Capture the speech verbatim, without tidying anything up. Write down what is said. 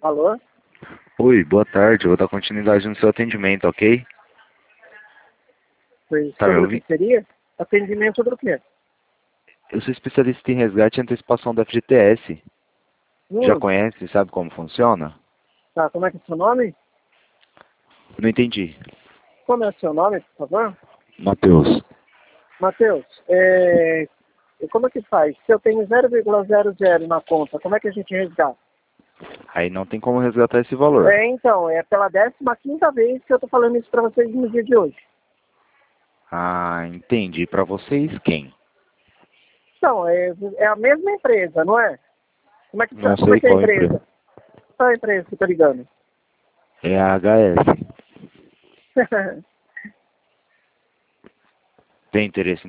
Alô? Oi, boa tarde. Eu vou dar continuidade no seu atendimento, ok? Pois Tá me sobre o que ouvindo? seria? Atendimento sobre o quê? Eu sou especialista em resgate e antecipação do F G T S. Já Hum, conhece, sabe como funciona? tá, como é que é o seu nome? Não entendi. Como é o seu nome, por favor? Matheus. Matheus, é... e como é que faz? Se eu tenho zero vírgula zero zero na conta, como é que a gente resgata? Aí não tem como resgatar esse valor. É, então, é pela décima quinta vez que eu tô falando isso pra vocês no dia de hoje. Ah, entendi. Pra vocês, quem? Então, é, é a mesma empresa, não é? Como é que, tá- Não como é sei que é a qual empresa. empresa? Qual é a empresa que tá ligando? É a H S. Tem interesse